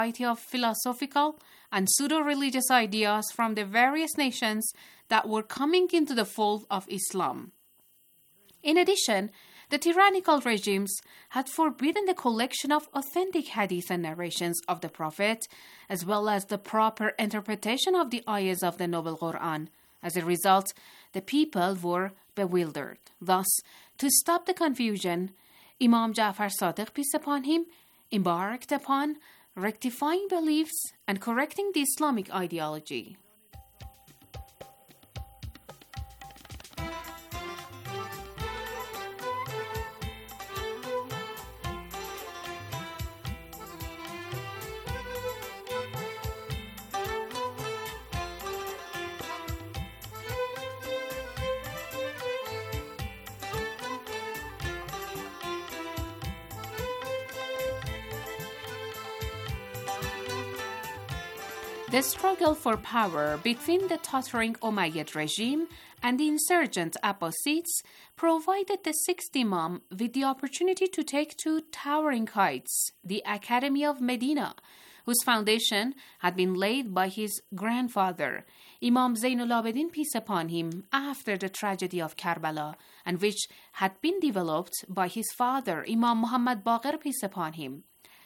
of philosophical and pseudo-religious ideas from the various nations that were coming into the fold of Islam. In addition, the tyrannical regimes had forbidden the collection of authentic hadith and narrations of the Prophet, as well as the proper interpretation of the ayahs of the Noble Quran. As a result, the people were bewildered. Thus, to stop the confusion, Imam Ja'far Sadiq, peace upon him, embarked upon rectifying beliefs and correcting the Islamic ideology. The struggle for power between the tottering Umayyad regime and the insurgent Abbasids provided the sixth Imam with the opportunity to take to towering heights, the Academy of Medina, whose foundation had been laid by his grandfather, Imam Zainul Abidin, peace upon him, after the tragedy of Karbala, and which had been developed by his father, Imam Muhammad Baqir, peace upon him.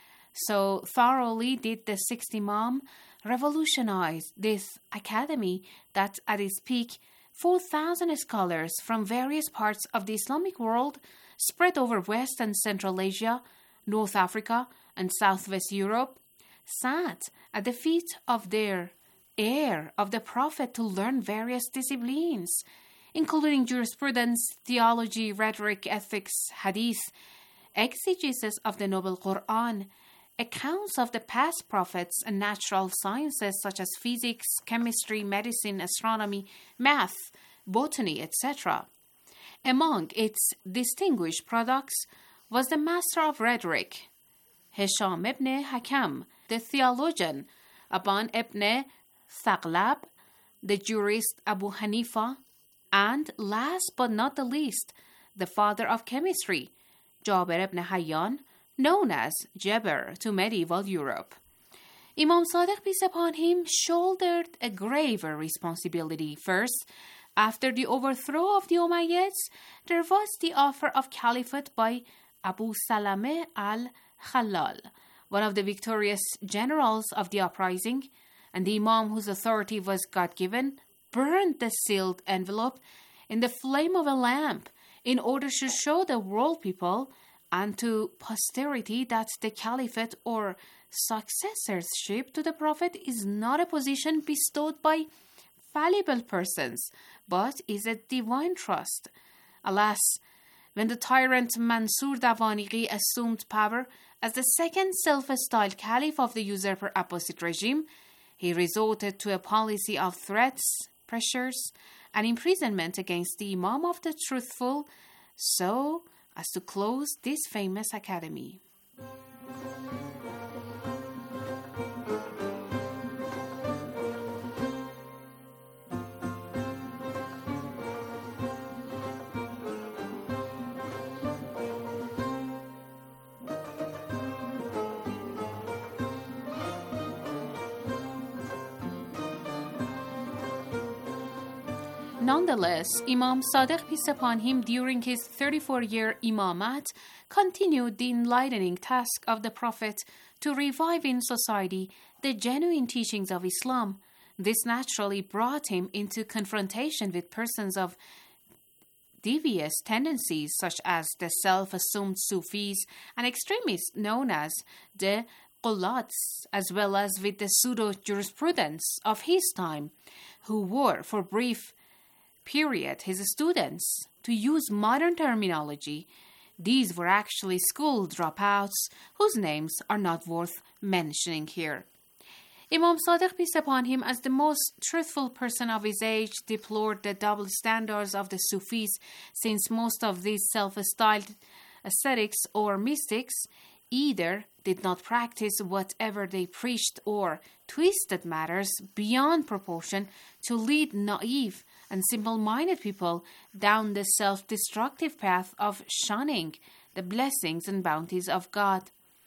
So thoroughly did the sixth Imam revolutionize this academy that at its peak 4,000 scholars from various parts of the Islamic world spread over West and Central Asia, North Africa, and Southwest Europe sat at the feet of their heir of the Prophet to learn various disciplines, including jurisprudence, theology, rhetoric, ethics, hadith, exegesis of the Noble Quran, accounts of the past prophets, and natural sciences such as physics, chemistry, medicine, astronomy, math, botany, etc. Among its distinguished products was the master of rhetoric, Hisham ibn Hakam, the theologian, Aban ibn Thaglab, the jurist Abu Hanifa, and last but not the least, the father of chemistry, Jabir ibn Hayyan, known as Jabir to medieval Europe. Imam Sadiq, peace upon him, shouldered a graver responsibility. First, after the overthrow of the Umayyads, there was the offer of caliphate by Abu Salame al-Khalal, one of the victorious generals of the uprising, and the Imam, whose authority was God-given, burned the sealed envelope in the flame of a lamp in order to show the world people and to posterity that the caliphate or successorship to the Prophet is not a position bestowed by fallible persons, but is a divine trust. Alas, when the tyrant Mansur Dawaniqi assumed power as the second self-styled caliph of the usurper Abbasid regime, he resorted to a policy of threats, pressures, and imprisonment against the Imam of the truthful, so as to close this famous academy. Nonetheless, Imam Sadiq, peace upon him, during his 34-year imamat, continued the enlightening task of the Prophet to revive in society the genuine teachings of Islam. This naturally brought him into confrontation with persons of devious tendencies, such as the self-assumed Sufis and extremists known as the Qulats, as well as with the pseudo-jurisprudents of his time, who were, for brief period, his students. To use modern terminology, these were actually school dropouts whose names are not worth mentioning here. Imam Sadiq, peace upon him, as the most truthful person of his age, deplored the double standards of the Sufis, since most of these self-styled ascetics or mystics either did not practice whatever they preached or twisted matters beyond proportion to lead naive and simple-minded people down the self-destructive path of shunning the blessings and bounties of God.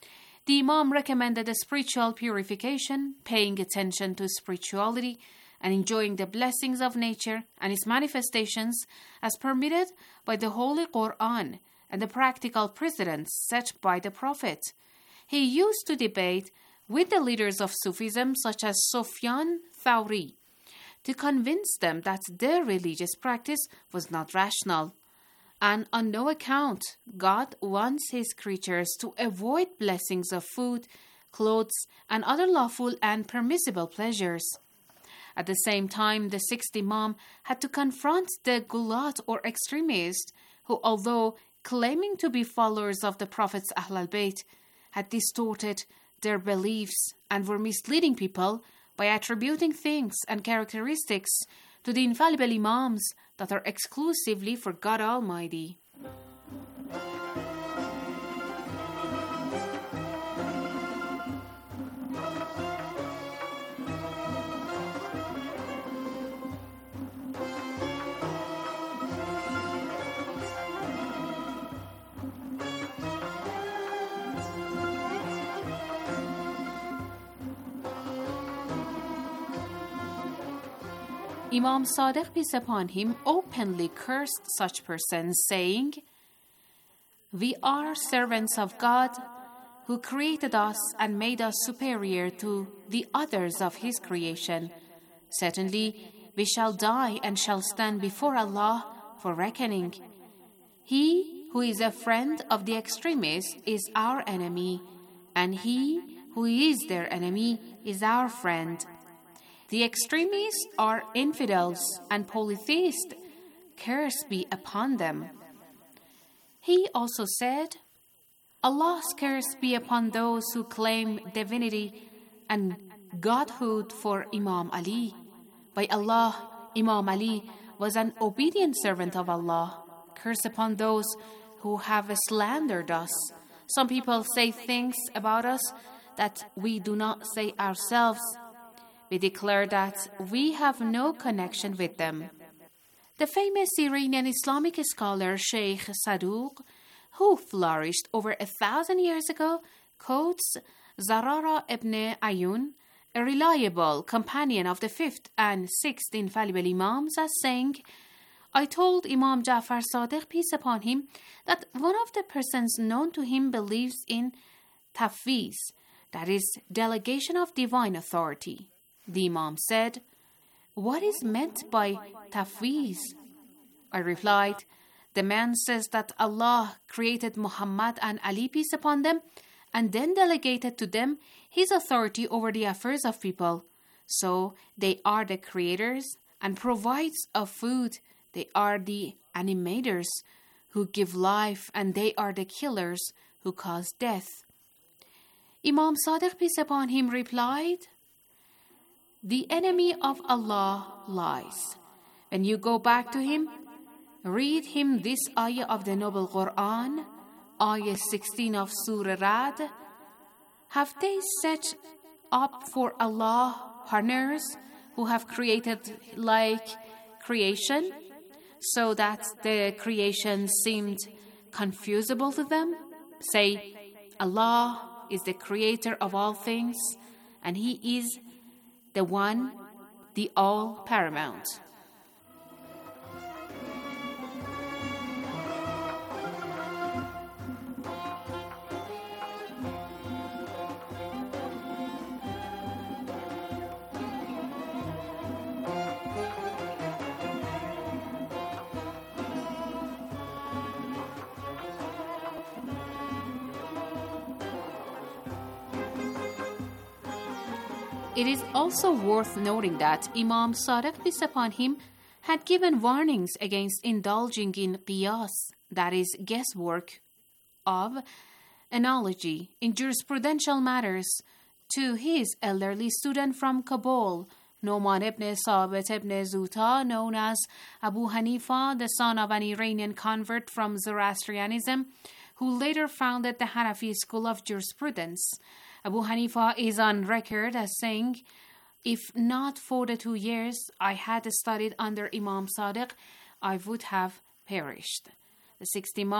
The Imam recommended spiritual purification, paying attention to spirituality, and enjoying the blessings of nature and its manifestations as permitted by the Holy Quran and the practical precedents set by the Prophet. He used to debate with the leaders of Sufism such as Sufyan Thawri to convince them that their religious practice was not rational. And on no account, God wants His creatures to avoid blessings of food, clothes, and other lawful and permissible pleasures. At the same time, the sixth Imam had to confront the gulat or extremists who, although claiming to be followers of the Prophet's Ahl al-Bayt, had distorted their beliefs and were misleading people by attributing things and characteristics to the infallible Imams that are exclusively for God Almighty. Imam Sadiq, peace upon him, openly cursed such persons, saying, "We are servants of God, who created us and made us superior to the others of His creation. Certainly, we shall die and shall stand before Allah for reckoning. He who is a friend of the extremists is our enemy, and he who is their enemy is our friend. The extremists are infidels and polytheists. Curse be upon them." He also said, "Allah's curse be upon those who claim divinity and godhood for Imam Ali. By Allah, Imam Ali was an obedient servant of Allah. Curse upon those who have slandered us. Some people say things about us that we do not say ourselves. We declare that we have no connection with them." The famous Iranian Islamic scholar Sheikh Saduq, who flourished over 1,000 years ago, quotes Zarara ibn Ayun, a reliable companion of the 5th and 6th infallible Imams, as saying, "I told Imam Ja'far Sadiq, peace upon him, that one of the persons known to him believes in tafwiz, that is, delegation of divine authority." The Imam said, "What is meant by tafwiz?" I replied, "The man says that Allah created Muhammad and Ali, peace upon them, and then delegated to them His authority over the affairs of people. So they are the creators and providers of food. They are the animators who give life, and they are the killers who cause death." Imam Sadiq, peace upon him, replied, "The enemy of Allah lies. When you go back to him, read him this ayah of the Noble Quran, ayah 16 of Surah Ra'd. Have they set up for Allah partners who have created like creation, so that the creation seemed confusable to them? Say, Allah is the creator of all things, and He is the one, the all paramount." It is also worth noting that Imam Sadiq, peace upon him, had given warnings against indulging in qiyas, that is, guesswork, of analogy in jurisprudential matters, to his elderly student from Kabul, Noman ibn Sabit ibn Zuta, known as Abu Hanifa, the son of an Iranian convert from Zoroastrianism, who later founded the Hanafi school of jurisprudence. Abu Hanifa is on record as saying, "If not for the 2 years I had studied under Imam Sadiq, I would have perished." The sixth Imam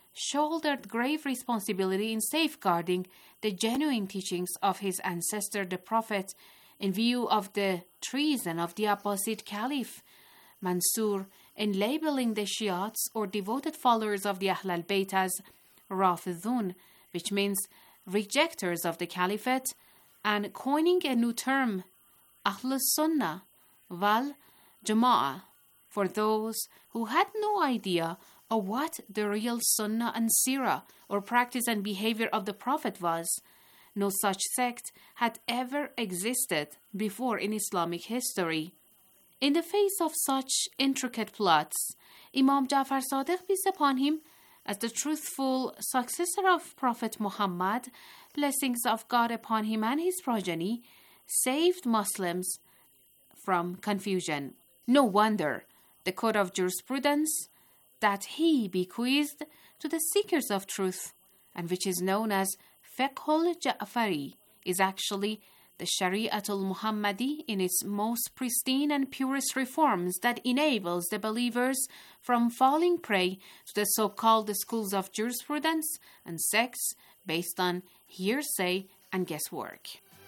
shouldered grave responsibility in safeguarding the genuine teachings of his ancestor, the Prophet, in view of the treason of the Abbasid Caliph Mansur in labeling the Shiites or devoted followers of the Ahl al-Bayt as Rafidun, which means rejectors of the Caliphate, and coining a new term, Ahl al-Sunnah wal Jama'ah, for those who had no idea of what the real Sunnah and Sirah, or practice and behavior of the Prophet was. No such sect had ever existed before in Islamic history. In the face of such intricate plots, Imam Ja'far Sadiq, peace upon him, as the truthful successor of Prophet Muhammad, blessings of God upon him and his progeny, saved Muslims from confusion. No wonder the code of jurisprudence that he bequeathed to the seekers of truth, and which is known as Fiqhul Ja'fari, is actually the Shari'atul Muhammadi in its most pristine and purest reforms that enables the believers from falling prey to the so-called schools of jurisprudence and sects based on hearsay and guesswork.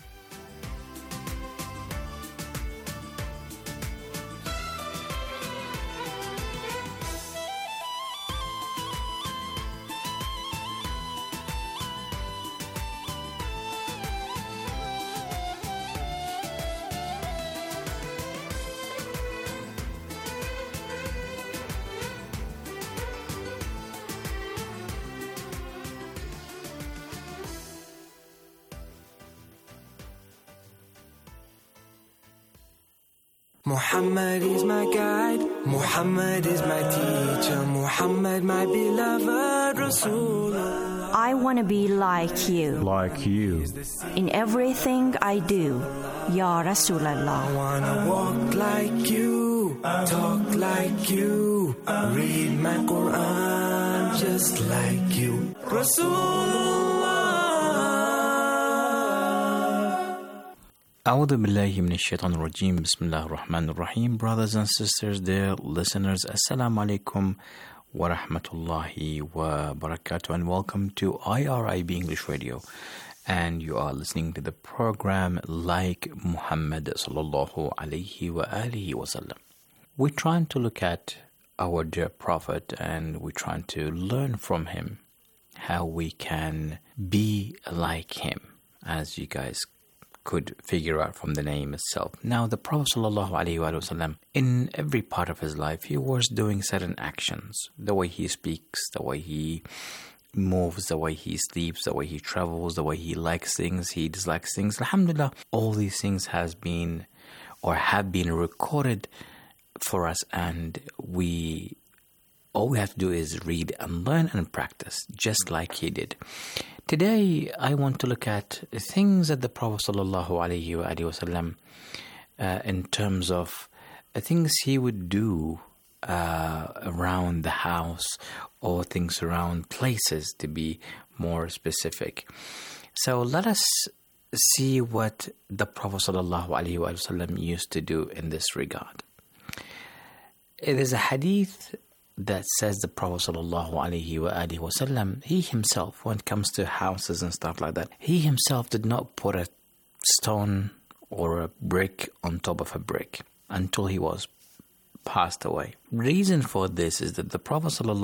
Muhammad is my guide, Muhammad is my teacher, Muhammad my beloved Rasulullah. I want to be like you. Like you. In everything I do, Ya Rasulallah. I want to walk like you, talk like you, read my Quran just like you. Rasulullah. A'udhu billahi minash shaitanir rajim. Bismillahir rahmanir rahim. Brothers and sisters, dear listeners, Assalamu alaikum wa rahmatullahi wa barakatuh, and welcome to IRIB English Radio. And you are listening to the program Like Muhammad sallallahu alayhi wa alihi wa sallam. We're trying to look at our dear Prophet, and we're trying to learn from him how we can be like him, as you guys could figure out from the name itself. Now, the Prophet ﷺ, in every part of his life, he was doing certain actions. The way he speaks, the way he moves, the way he sleeps, the way he travels, the way he likes things, he dislikes things. Alhamdulillah, all these things have been recorded for us, and all we have to do is read and learn and practice, just like he did. Today, I want to look at things that the Prophet ﷺ, in terms of things he would do around the house, or things around places, to be more specific. So let us see what the Prophet ﷺ used to do in this regard. It is a hadith that says the Prophet ﷺ, he himself, when it comes to houses and stuff like that, he himself did not put a stone or a brick on top of a brick until he was passed away. Reason for this is that the Prophet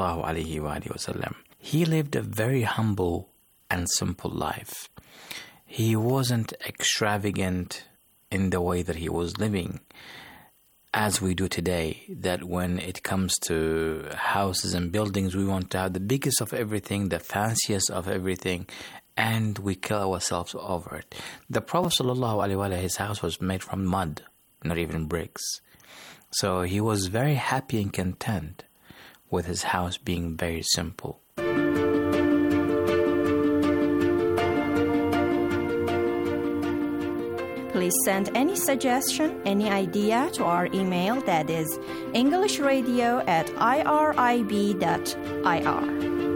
ﷺ, he lived a very humble and simple life. He wasn't extravagant in the way that he was living, as we do today, that when it comes to houses and buildings, we want to have the biggest of everything, the fanciest of everything, and we kill ourselves over it. The Prophet ﷺ, his house was made from mud, not even bricks. So he was very happy and content with his house being very simple. Please send any suggestion, any idea to our email, that is englishradio@irib.ir.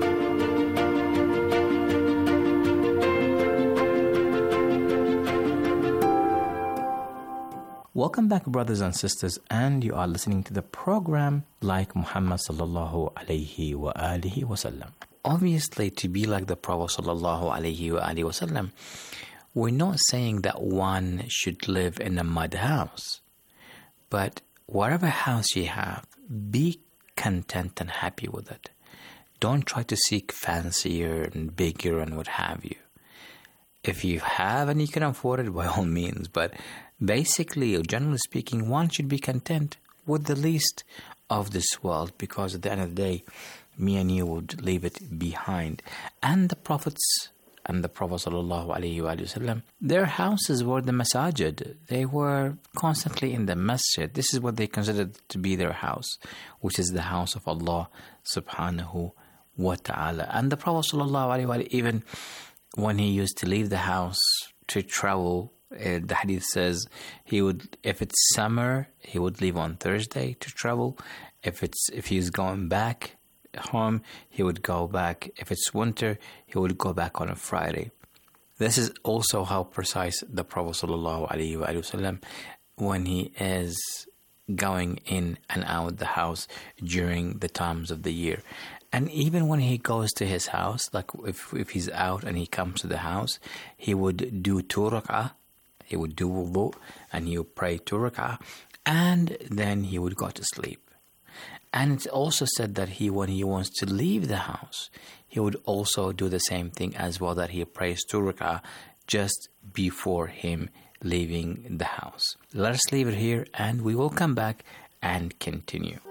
Welcome back, brothers and sisters, and you are listening to the program Like Muhammad sallallahu alayhi wa alihi wa sallam. obviously, to be like the Prophet ﷺ, we're not saying that one should live in a mud house. But whatever house you have, be content and happy with it. Don't try to seek fancier and bigger and what have you. If you have and you can afford it, by all means. But basically, or generally speaking, one should be content with the least of this world, because at the end of the day, me and you would leave it behind. And the prophets and the Prophet ﷺ, their houses were the masajid. They were constantly in the masjid. This is what they considered to be their house, which is the house of Allah subhanahu wa ta'ala. And the Prophet ﷺ, even when he used to leave the house to travel, the hadith says he would, if it's summer, he would leave on Thursday to travel. If he's going back home, he would go back. If it's winter, he would go back on a Friday. This is also how precise the Prophet ﷺ when he is going in and out the house during the times of the year. And even when he goes to his house, like if he's out and he comes to the house, he would do 2 rak'ah, he would do wudu, and he would pray 2 rak'ah, and then he would go to sleep. And it's also said that when he wants to leave the house, he would also do the same thing as well, that he prays 2 rak'ah just before him leaving the house. Let us leave it here, and we will come back and continue.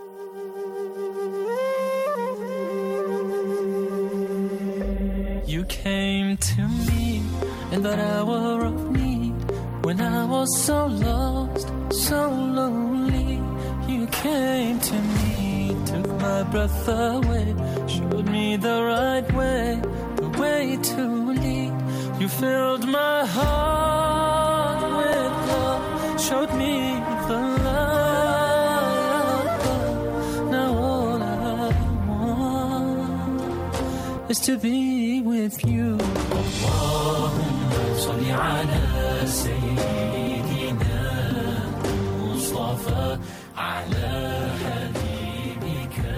You came to me in that hour of need, when I was so lost, so lonely. You came to me, took my breath away, showed me the right way, the way to lead. You filled my heart with love, showed me the light of love. Now all I want is to be with you. Allahumma salli ala Sayyidina Mustafa ala habibika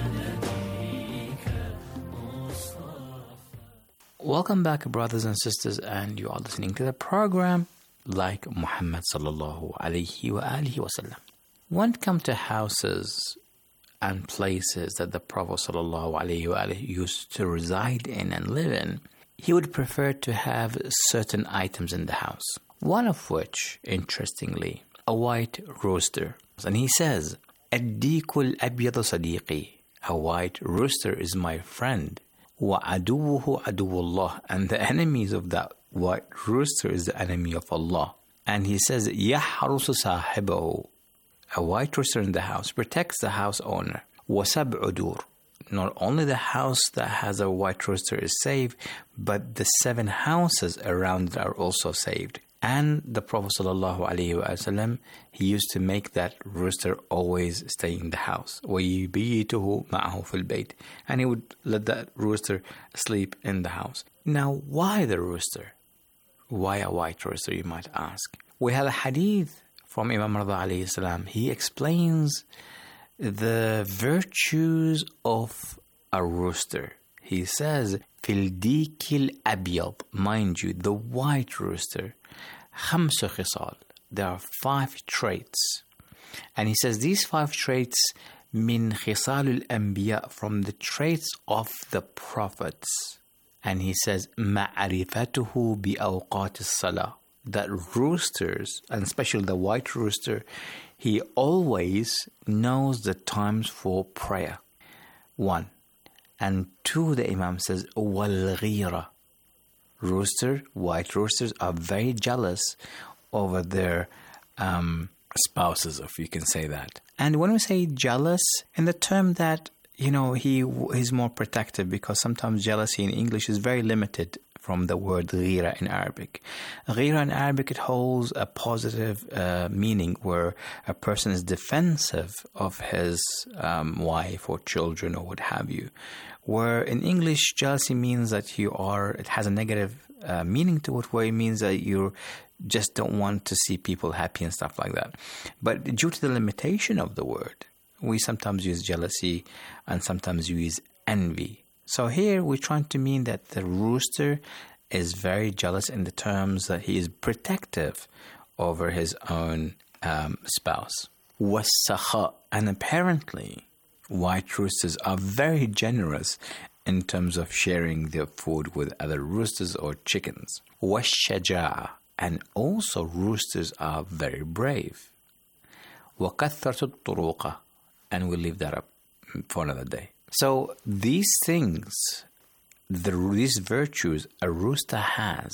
nabiyika Mustafa. Welcome back, brothers and sisters, and you are listening to the program Like Muhammad sallallahu alayhi wa alihi wasallam. When it comes to houses and places that the Prophet sallallahu alayhi wa alihi used to reside in and live in, he would prefer to have certain items in the house. One of which, interestingly, a white rooster. And he says, "Ad-dikul abyadu sadiqi." A white rooster is my friend. وَعَدُوُّهُ عَدُوُّ اللَّهِ. And the enemies of that white rooster is the enemy of Allah. And he says, يَحْرُسُ صَاحِبَهُ. A white rooster in the house protects the house owner. وَسَبْعُ دُورٍ. Not only the house that has a white rooster is saved, but the 7 houses around it are also saved. And the Prophet ﷺ, he used to make that rooster always stay in the house. وَيُبِيتُهُ مَعَهُ فِي الْبَيْتِ. And he would let that rooster sleep in the house. Now, why the rooster? Why a white rooster, you might ask? We have a hadith from Imam Rida alayhi salam. He explains the virtues of a rooster. He says, فِي الدِّيكِ الْأَبْيَضِ. Mind you, the white rooster. خَمْسُ خِصَالٍ. There are 5 traits. And he says these 5 traits مِنْ خِصَالُ الْأَنْبِيَاء, from the traits of the prophets. And he says مَعْرِفَتُهُ بِأَوْقَاتِ الصَّلَاةِ. That roosters, and especially the white rooster, he always knows the times for prayer. 1. And 2, the Imam says, وَالْغِيرَةِ. White roosters are very jealous over their spouses, if you can say that. And when we say jealous, in the term that, he's more protective, because sometimes jealousy in English is very limited from the word ghira in Arabic. Ghira in Arabic, it holds a positive meaning, where a person is defensive of his wife or children or what have you. Where in English, jealousy means that it has a negative meaning to it, where it means that you just don't want to see people happy and stuff like that. But due to the limitation of the word, we sometimes use jealousy and sometimes use envy. So here we're trying to mean that the rooster is very jealous in the terms that he is protective over his own spouse. وَالسَّخَاء, and apparently white roosters are very generous in terms of sharing their food with other roosters or chickens. وَالشَّجَاعَ, and also roosters are very brave. وَكَثْرَةُ الطُّرُوقَ, and we'll leave that up for another day. So these things, these virtues a rooster has,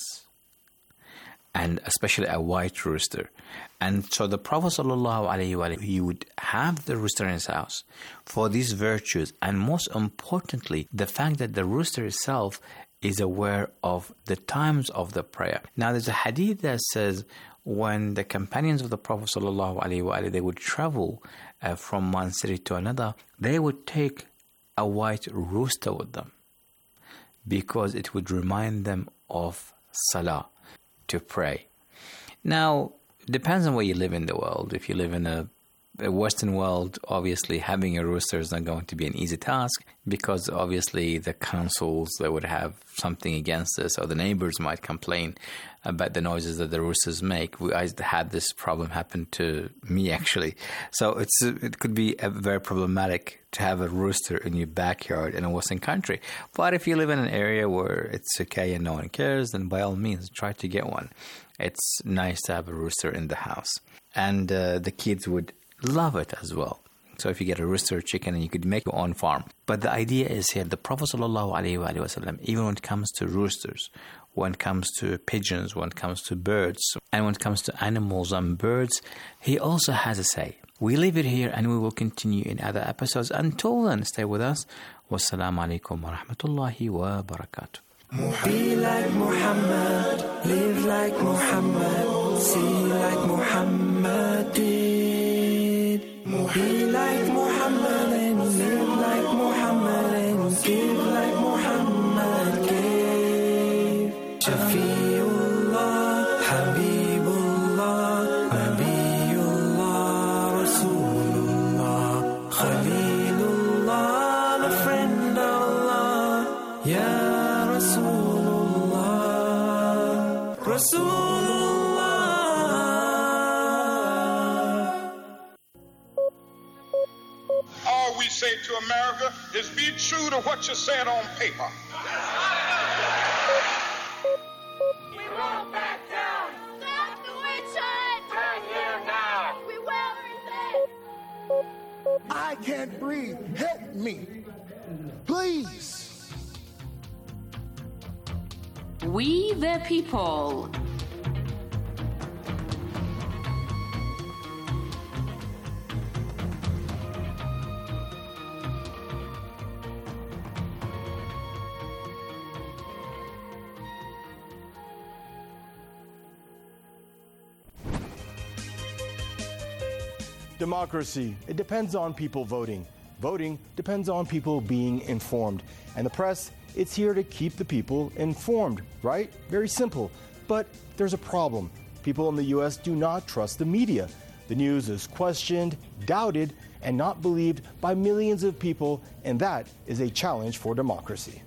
and especially a white rooster. And so the Prophet ﷺ, he would have the rooster in his house for these virtues, and most importantly, the fact that the rooster itself is aware of the times of the prayer. Now there's a hadith that says when the companions of the Prophet ﷺ, they would travel from one city to another, they would take a white rooster with them because it would remind them of salah, to pray. Now, it depends on where you live in the world. If you live in a Western world, obviously having a rooster is not going to be an easy task because obviously the councils, they would have something against this, or the neighbors might complain about the noises that the roosters make. I had this problem happen to me actually. So it could be very problematic to have a rooster in your backyard in a Western country. But if you live in an area where it's okay and no one cares, then by all means try to get one. It's nice to have a rooster in the house. And the kids would love it as well. So if you get a rooster or chicken, and you could make your own farm. But the idea is here, the Prophet ﷺ, even when it comes to roosters, when it comes to pigeons, when it comes to birds, and when it comes to animals and birds, he also has a say. We leave it here, and we will continue in other episodes. Until then, stay with us. Wassalamu alaikum wa rahmatullahi wa barakatuh. Be like Muhammad, live like Muhammad, see like Muhammad did. Be like Muhammad and live like Muhammad and give like Muhammad gave. Shafiullah, Habibullah, Nabiullah, Rasulullah, Khalilullah, the friend of Allah, Ya Rasulullah, Rasulullah. All we say to America is be true to what you said on paper. We won't back down. Stop the witch hunt. Turn here now. We will resist. I can't breathe. Help me. Please. We the people. Democracy, it depends on people voting. Voting depends on people being informed. And the press, it's here to keep the people informed, right? Very simple. But there's a problem. People in the U.S. do not trust the media. The news is questioned, doubted, and not believed by millions of people, and that is a challenge for democracy.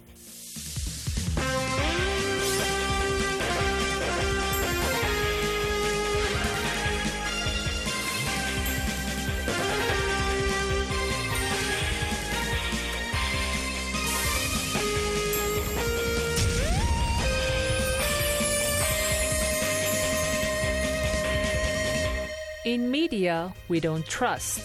In media, we don't trust.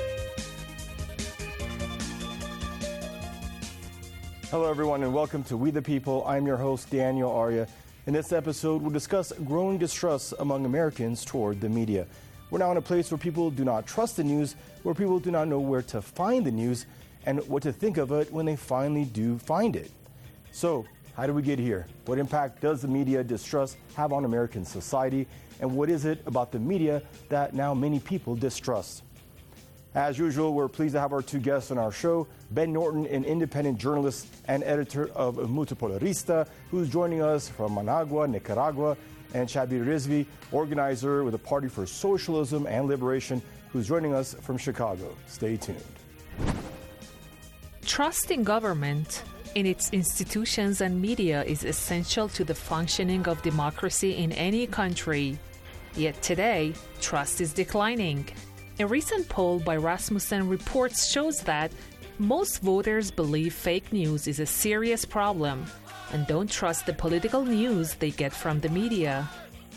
Hello, everyone, and welcome to We the People. I'm your host, Daniel Arya. In this episode, we'll discuss growing distrust among Americans toward the media. We're now in a place where people do not trust the news, where people do not know where to find the news, and what to think of it when they finally do find it. So, how do we get here? What impact does the media distrust have on American society? And what is it about the media that now many people distrust? As usual, we're pleased to have our two guests on our show. Ben Norton, an independent journalist and editor of Multipolarista, who's joining us from Managua, Nicaragua, and Shabir Rizvi, organizer with the Party for Socialism and Liberation, who's joining us from Chicago. Stay tuned. Trust in government in its institutions and media is essential to the functioning of democracy in any country. Yet today, trust is declining. A recent poll by Rasmussen Reports shows that most voters believe fake news is a serious problem and don't trust the political news they get from the media.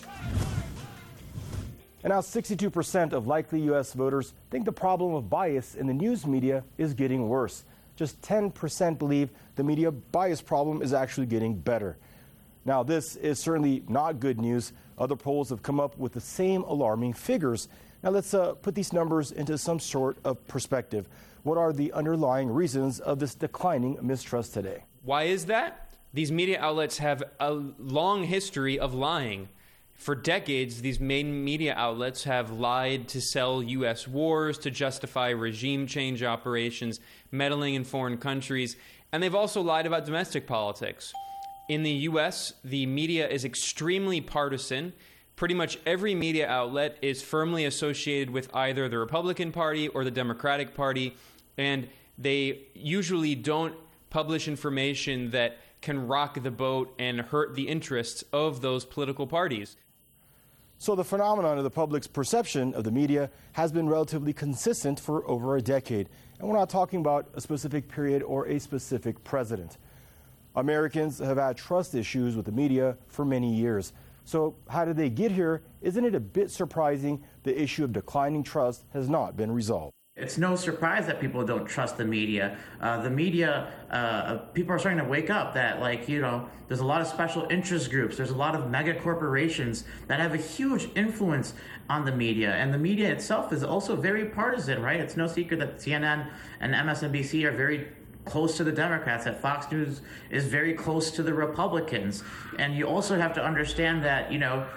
And now 62% of likely U.S. voters think the problem of bias in the news media is getting worse. Just 10% believe the media bias problem is actually getting better. Now, this is certainly not good news. Other polls have come up with the same alarming figures. Now, let's put these numbers into some sort of perspective. What are the underlying reasons of this declining mistrust today? Why is that? These media outlets have a long history of lying. For decades, these main media outlets have lied to sell U.S. wars, to justify regime change operations, meddling in foreign countries, and they've also lied about domestic politics. In the U.S., the media is extremely partisan. Pretty much every media outlet is firmly associated with either the Republican Party or the Democratic Party, and they usually don't publish information that can rock the boat and hurt the interests of those political parties. So the phenomenon of the public's perception of the media has been relatively consistent for over a decade. And we're not talking about a specific period or a specific president. Americans have had trust issues with the media for many years. So how did they get here? Isn't it a bit surprising the issue of declining trust has not been resolved? It's no surprise that people don't trust the media. People are starting to wake up that, there's a lot of special interest groups. There's a lot of mega corporations that have a huge influence on the media. And the media itself is also very partisan, right? It's no secret that CNN and MSNBC are very close to the Democrats, that Fox News is very close to the Republicans. And you also have to understand that,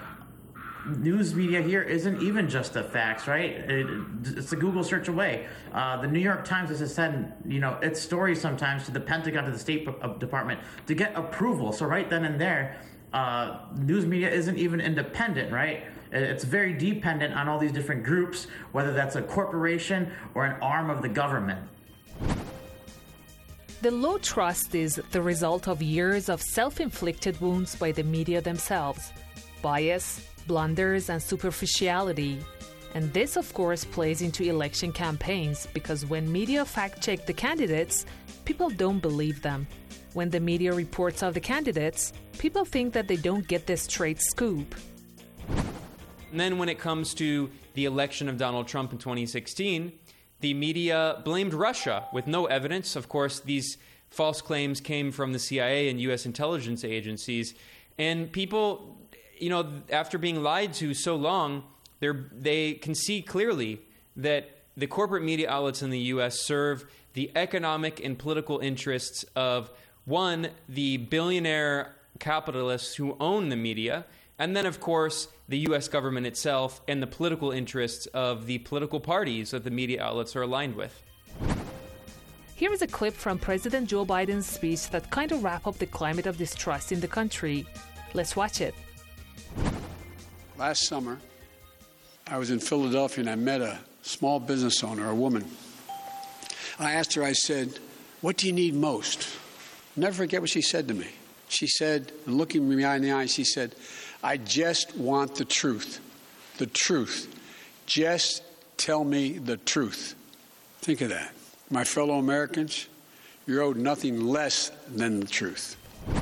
news media here isn't even just the facts, right? It's a Google search away. The New York Times has sent, its stories sometimes to the Pentagon, to the State Department to get approval. So right then and there, news media isn't even independent, right? It's very dependent on all these different groups, whether that's a corporation or an arm of the government. The low trust is the result of years of self-inflicted wounds by the media themselves. Bias, blunders, and superficiality. And this, of course, plays into election campaigns because when media fact-check the candidates, people don't believe them. When the media reports of the candidates, people think that they don't get the straight scoop. And then when it comes to the election of Donald Trump in 2016, the media blamed Russia with no evidence. Of course, these false claims came from the CIA and U.S. intelligence agencies. And people, after being lied to so long, they can see clearly that the corporate media outlets in the U.S. serve the economic and political interests of, one, the billionaire capitalists who own the media, and then, of course, the U.S. government itself and the political interests of the political parties that the media outlets are aligned with. Here is a clip from President Joe Biden's speech that kind of wrap up the climate of distrust in the country. Let's watch it. Last summer, I was in Philadelphia and I met a small business owner, a woman. I asked her, I said, "What do you need most?" Never forget what she said to me. She said, and looking me behind the eyes, she said, "I just want the truth. The truth. Just tell me the truth." Think of that. My fellow Americans, you're owed nothing less than the truth.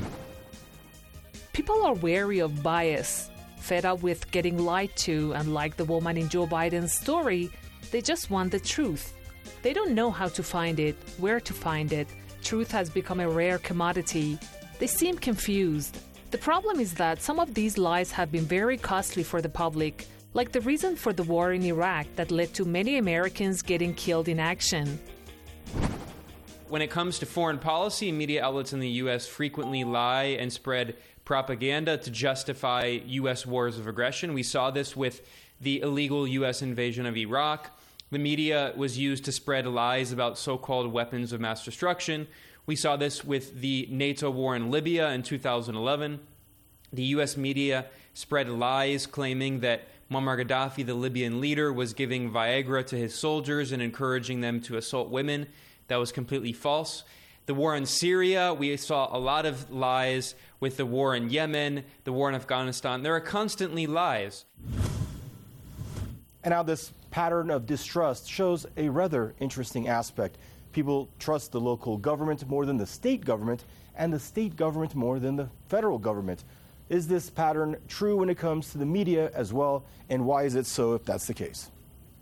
People are wary of bias, fed up with getting lied to, and like the woman in Joe Biden's story, they just want the truth. They don't know how to find it, where to find it. Truth has become a rare commodity. They seem confused. The problem is that some of these lies have been very costly for the public, like the reason for the war in Iraq that led to many Americans getting killed in action. When it comes to foreign policy, media outlets in the U.S. frequently lie and spread propaganda to justify U.S. wars of aggression. We saw this with the illegal U.S. invasion of Iraq. The media was used to spread lies about so-called weapons of mass destruction. We saw this with the NATO war in Libya in 2011. The U.S. media spread lies claiming that Muammar Gaddafi, the Libyan leader, was giving Viagra to his soldiers and encouraging them to assault women. That was completely false. The war in Syria, we saw a lot of lies with the war in Yemen, the war in Afghanistan. There are constantly lies. And now this pattern of distrust shows a rather interesting aspect. People trust the local government more than the state government, and the state government more than the federal government. Is this pattern true when it comes to the media as well, and why is it so if that's the case?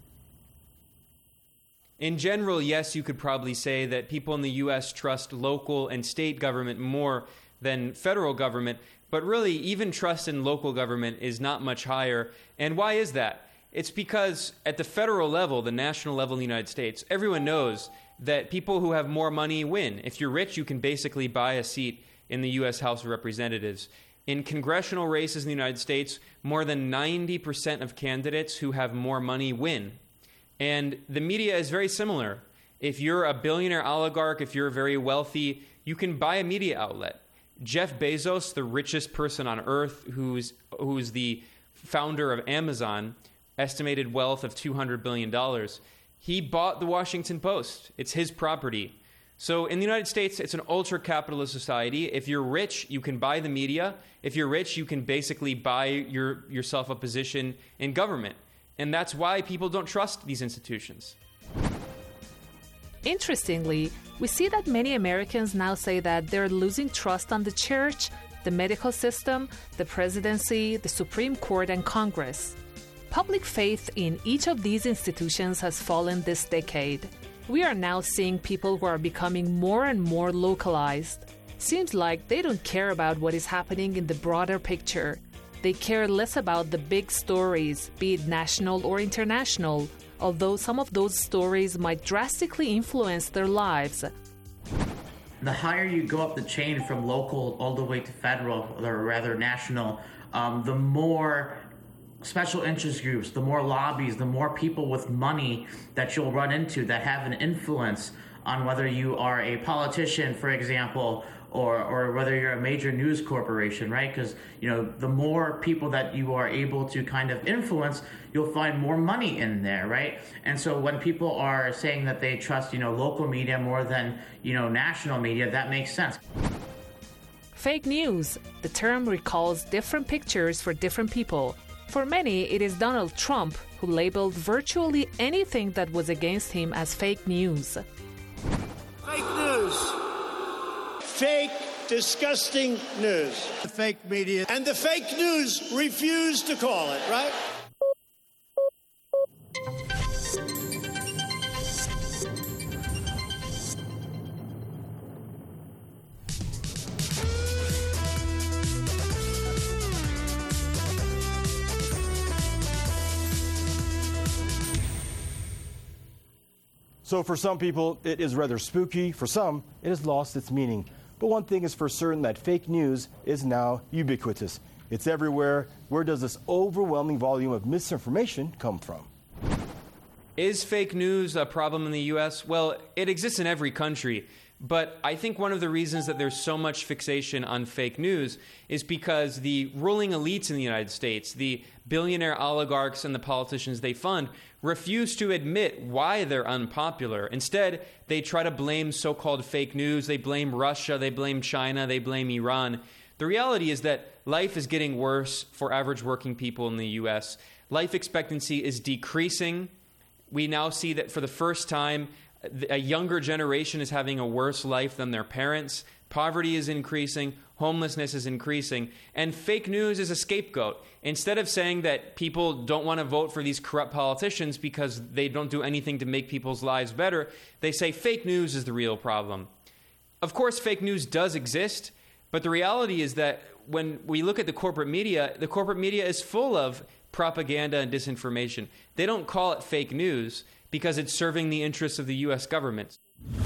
In general, yes, you could probably say that people in the U.S. trust local and state government more than federal government, but really even trust in local government is not much higher. And why is that? It's because at the federal level, the national level in the United States, everyone knows that people who have more money win. If you're rich, you can basically buy a seat in the U.S. House of Representatives. In congressional races in the United States, more than 90% of candidates who have more money win. And the media is very similar. If you're a billionaire oligarch, if you're very wealthy, you can buy a media outlet. Jeff Bezos, the richest person on earth, who's the founder of Amazon, estimated wealth of $200 billion. He bought the Washington Post. It's his property. So in the United States, it's an ultra-capitalist society. If you're rich, you can buy the media. If you're rich, you can basically buy yourself a position in government. And that's why people don't trust these institutions. Interestingly, we see that many Americans now say that they're losing trust on the church, the medical system, the presidency, the Supreme Court, and Congress. Public faith in each of these institutions has fallen this decade. We are now seeing people who are becoming more and more localized. Seems like they don't care about what is happening in the broader picture. They care less about the big stories, be it national or international, although some of those stories might drastically influence their lives. The higher you go up the chain from local all the way to federal, or rather national, the more special interest groups, the more lobbies, the more people with money that you'll run into that have an influence on whether you are a politician, for example, or whether you're a major news corporation, right? Because, the more people that you are able to kind of influence, you'll find more money in there, right? And so when people are saying that they trust, local media more than, national media, that makes sense. Fake news. The term recalls different pictures for different people. For many, it is Donald Trump who labeled virtually anything that was against him as fake news. Fake news. Fake, disgusting news. The fake media. And the fake news refuse to call it, right? So for some people, it is rather spooky. For some, it has lost its meaning. But one thing is for certain, that fake news is now ubiquitous. It's everywhere. Where does this overwhelming volume of misinformation come from? Is fake news a problem in the U.S.? Well, it exists in every country. But I think one of the reasons that there's so much fixation on fake news is because the ruling elites in the United States, the billionaire oligarchs and the politicians they fund, refuse to admit why they're unpopular. Instead, they try to blame so-called fake news. They blame Russia, they blame China, they blame Iran. The reality is that life is getting worse for average working people in the U.S. Life expectancy is decreasing. We now see that for the first time, a younger generation is having a worse life than their parents. Poverty is increasing. Homelessness is increasing. And fake news is a scapegoat. Instead of saying that people don't want to vote for these corrupt politicians because they don't do anything to make people's lives better, they say fake news is the real problem. Of course, fake news does exist, but the reality is that when we look at the corporate media is full of propaganda and disinformation. They don't call it fake news because it's serving the interests of the U.S. government.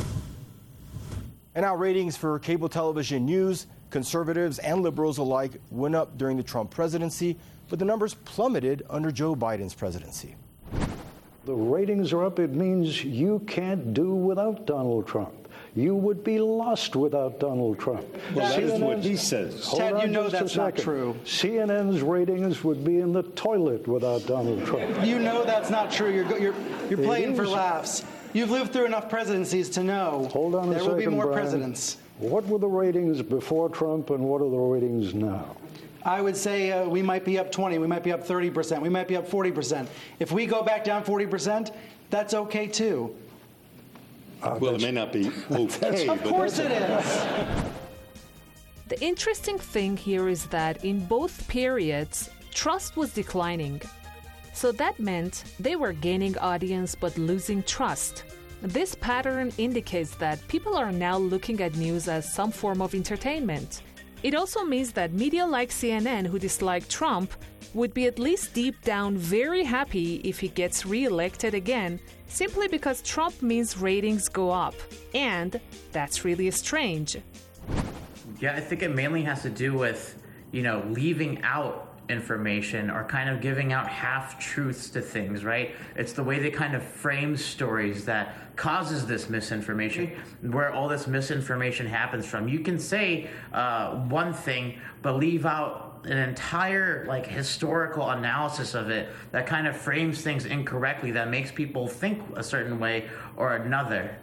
And now ratings for cable television news, conservatives and liberals alike went up during the Trump presidency, but the numbers plummeted under Joe Biden's presidency. The ratings are up. It means you can't do without Donald Trump. You would be lost without Donald Trump. Well, that is what he says. Ted, you know that's not true. CNN's ratings would be in the toilet without Donald Trump. You know that's not true. You're playing for laughs. You've lived through enough presidencies to know Hold on a there will be second, more Brian. presidents. What were the ratings before Trump and what are the ratings now? I would say we might be up 20, we might be up 30%, we might be up 40%. If we go back down 40%, that's okay too. Well, it may not be okay. Of course it is. The interesting thing here is that in both periods, trust was declining. So that meant they were gaining audience but losing trust. This pattern indicates that people are now looking at news as some form of entertainment. It also means that media like CNN, who dislike Trump, would be at least deep down very happy if he gets re-elected again, simply because Trump means ratings go up. And that's really strange. Yeah, I think it mainly has to do with, leaving out information or kind of giving out half-truths to things, right? It's the way they kind of frame stories that causes this misinformation, where all this misinformation happens from. You can say one thing, but leave out an entire historical analysis of it that kind of frames things incorrectly, that makes people think a certain way or another.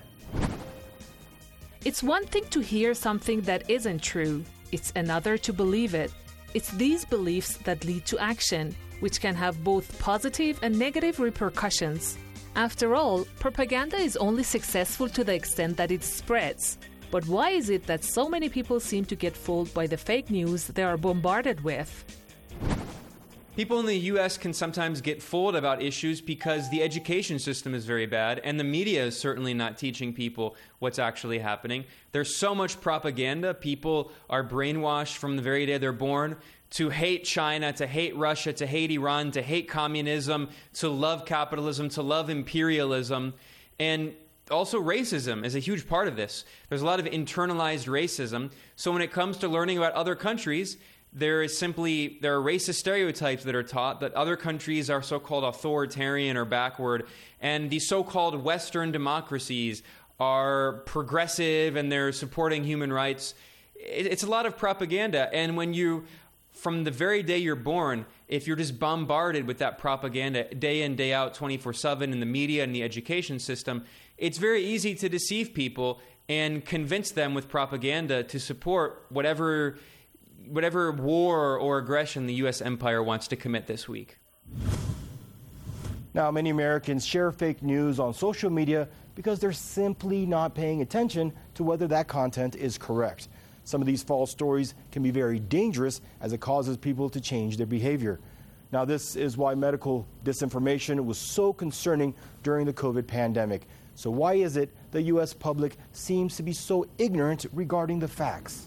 It's one thing to hear something that isn't true. It's another to believe it. It's these beliefs that lead to action, which can have both positive and negative repercussions. After all, propaganda is only successful to the extent that it spreads. But why is it that so many people seem to get fooled by the fake news they are bombarded with? People in the U.S. can sometimes get fooled about issues because the education system is very bad, and the media is certainly not teaching people what's actually happening. There's so much propaganda. People are brainwashed from the very day they're born to hate China, to hate Russia, to hate Iran, to hate communism, to love capitalism, to love imperialism. And also racism is a huge part of this. There's a lot of internalized racism. So when it comes to learning about other countries, there are racist stereotypes that are taught that other countries are so-called authoritarian or backward, and the so-called Western democracies are progressive and they're supporting human rights. It's a lot of propaganda, and from the very day you're born, if you're just bombarded with that propaganda day in, day out, 24/7 in the media and the education system, it's very easy to deceive people and convince them with propaganda to support whatever war or aggression the U.S. empire wants to commit this week. Now, many Americans share fake news on social media because they're simply not paying attention to whether that content is correct. Some of these false stories can be very dangerous as it causes people to change their behavior. Now, this is why medical disinformation was so concerning during the COVID pandemic. So why is it the U.S. public seems to be so ignorant regarding the facts?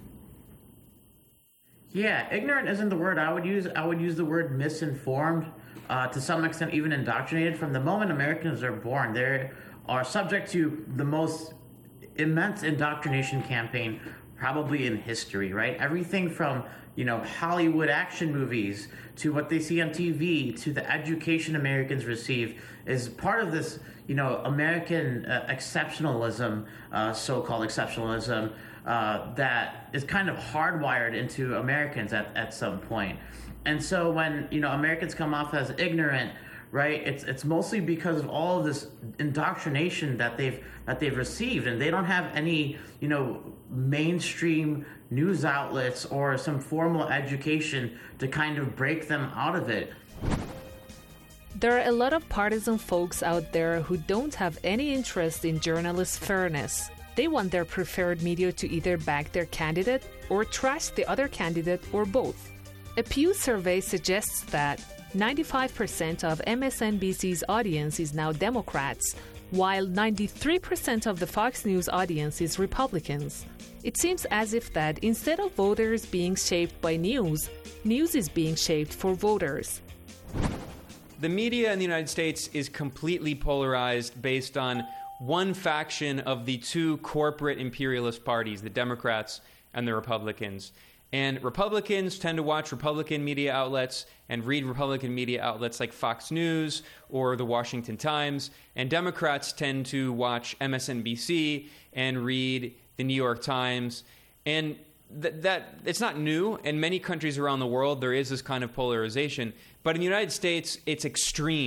Yeah, ignorant isn't the word I would use. I would use the word misinformed, to some extent even indoctrinated. From the moment Americans are born, they are subject to the most immense indoctrination campaign probably in history, right? Everything from, Hollywood action movies to what they see on TV to the education Americans receive is part of this, American exceptionalism, so-called exceptionalism, that is kind of hardwired into Americans at some point. And so when, Americans come off as ignorant, right, it's mostly because of all of this indoctrination that they've received, and they don't have any, mainstream news outlets or some formal education to kind of break them out of it. There are a lot of partisan folks out there who don't have any interest in journalist fairness. They want their preferred media to either back their candidate or trash the other candidate or both. A Pew survey suggests that 95% of MSNBC's audience is now Democrats, while 93% of the Fox News audience is Republicans. It seems as if that instead of voters being shaped by news, news is being shaped for voters. The media in the United States is completely polarized based on one faction of the two corporate imperialist parties, the Democrats and the Republicans. And Republicans tend to watch Republican media outlets and read Republican media outlets like Fox News or the Washington Times. And Democrats tend to watch MSNBC and read the New York Times. And that it's not new. In many countries around the world, there is this kind of polarization. But in the United States, it's extreme.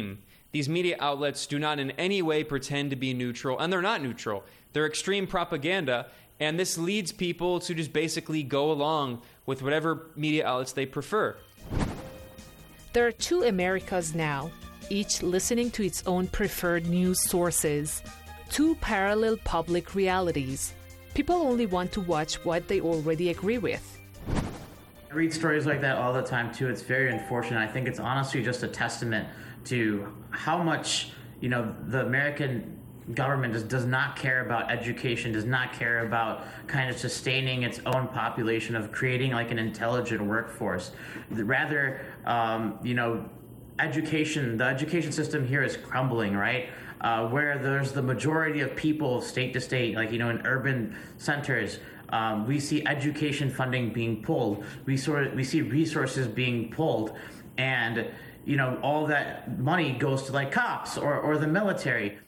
These media outlets do not in any way pretend to be neutral, and they're not neutral. They're extreme propaganda, and this leads people to just basically go along with whatever media outlets they prefer. There are two Americas now, each listening to its own preferred news sources. Two parallel public realities. People only want to watch what they already agree with. I read stories like that all the time, too. It's very unfortunate. I think it's honestly just a testament to how much, the American government just does not care about education, does not care about kind of sustaining its own population, of creating like an intelligent workforce. Rather, education, the education system here is crumbling, right? Where there's the majority of people state to state, like, in urban centers, we see education funding being pulled. We see resources being pulled. And, all that money goes to like cops or the military.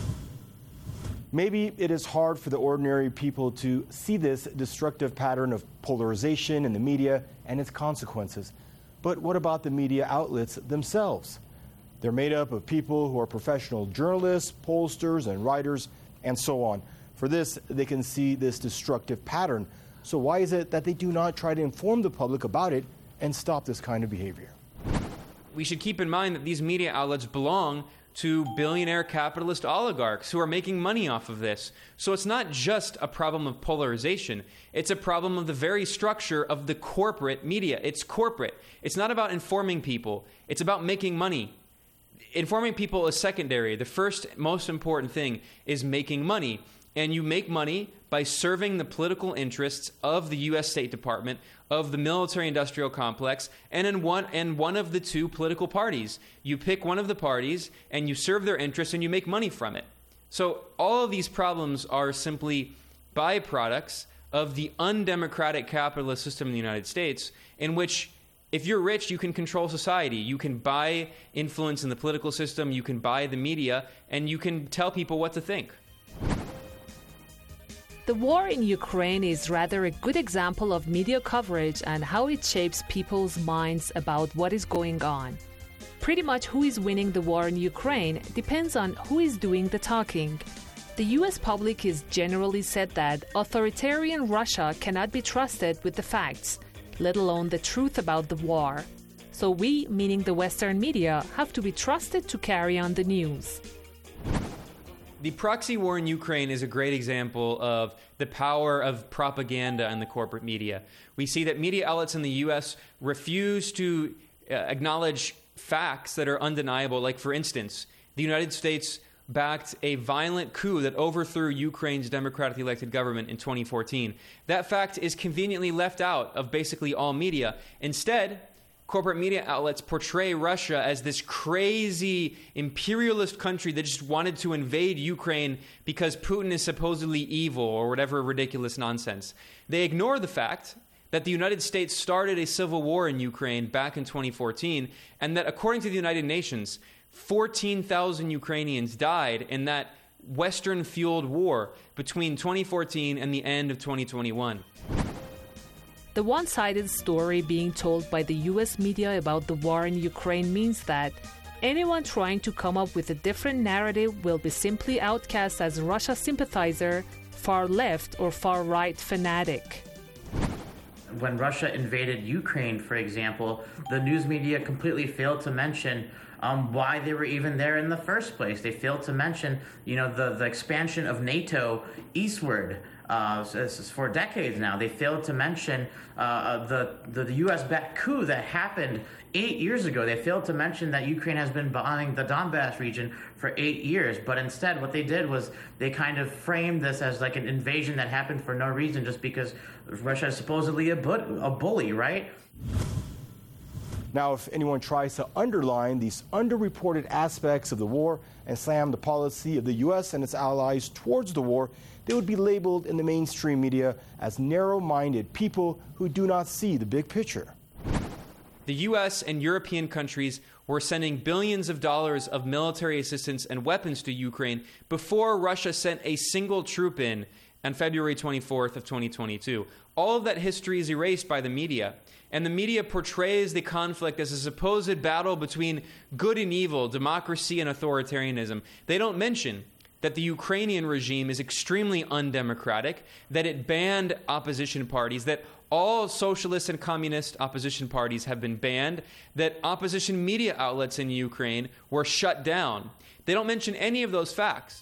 Maybe it is hard for the ordinary people to see this destructive pattern of polarization in the media and its consequences. But what about the media outlets themselves? They're made up of people who are professional journalists, pollsters, and writers, and so on. For this, they can see this destructive pattern. So why is it that they do not try to inform the public about it and stop this kind of behavior? We should keep in mind that these media outlets belong to billionaire capitalist oligarchs who are making money off of this. So it's not just a problem of polarization. It's a problem of the very structure of the corporate media. It's corporate. It's not about informing people. It's about making money. Informing people is secondary. The first most important thing is making money. And you make money by serving the political interests of the U.S. State Department, of the military-industrial complex, and one of the two political parties. You pick one of the parties, and you serve their interests, and you make money from it. So all of these problems are simply byproducts of the undemocratic capitalist system in the United States, in which if you're rich, you can control society. You can buy influence in the political system, you can buy the media, and you can tell people what to think. The war in Ukraine is rather a good example of media coverage and how it shapes people's minds about what is going on. Pretty much who is winning the war in Ukraine depends on who is doing the talking. The US public is generally said that authoritarian Russia cannot be trusted with the facts, let alone the truth about the war. So we, meaning the Western media, have to be trusted to carry on the news. The proxy war in Ukraine is a great example of the power of propaganda in the corporate media. We see that media outlets in the U.S. refuse to acknowledge facts that are undeniable. Like, for instance, the United States backed a violent coup that overthrew Ukraine's democratically elected government in 2014. That fact is conveniently left out of basically all media. Instead, corporate media outlets portray Russia as this crazy imperialist country that just wanted to invade Ukraine because Putin is supposedly evil or whatever ridiculous nonsense. They ignore the fact that the United States started a civil war in Ukraine back in 2014, and that according to the United Nations, 14,000 Ukrainians died in that Western-fueled war between 2014 and the end of 2021. The one-sided story being told by the US media about the war in Ukraine means that anyone trying to come up with a different narrative will be simply outcast as Russia sympathizer, far-left or far-right fanatic. When Russia invaded Ukraine, for example, the news media completely failed to mention why they were even there in the first place. They failed to mention, the expansion of NATO eastward. For decades now. They failed to mention the U.S.-backed coup that happened 8 years ago. They failed to mention that Ukraine has been bombing the Donbass region for 8 years. But instead, what they did was they kind of framed this as like an invasion that happened for no reason, just because Russia is supposedly a bully, right? Now, if anyone tries to underline these underreported aspects of the war and slam the policy of the U.S. and its allies towards the war, they would be labeled in the mainstream media as narrow-minded people who do not see the big picture. The U.S. and European countries were sending billions of dollars of military assistance and weapons to Ukraine before Russia sent a single troop in and February 24th of 2022. All of that history is erased by the media, and the media portrays the conflict as a supposed battle between good and evil, democracy and authoritarianism. They don't mention that the Ukrainian regime is extremely undemocratic, that it banned opposition parties, that all socialist and communist opposition parties have been banned, that opposition media outlets in Ukraine were shut down. They don't mention any of those facts.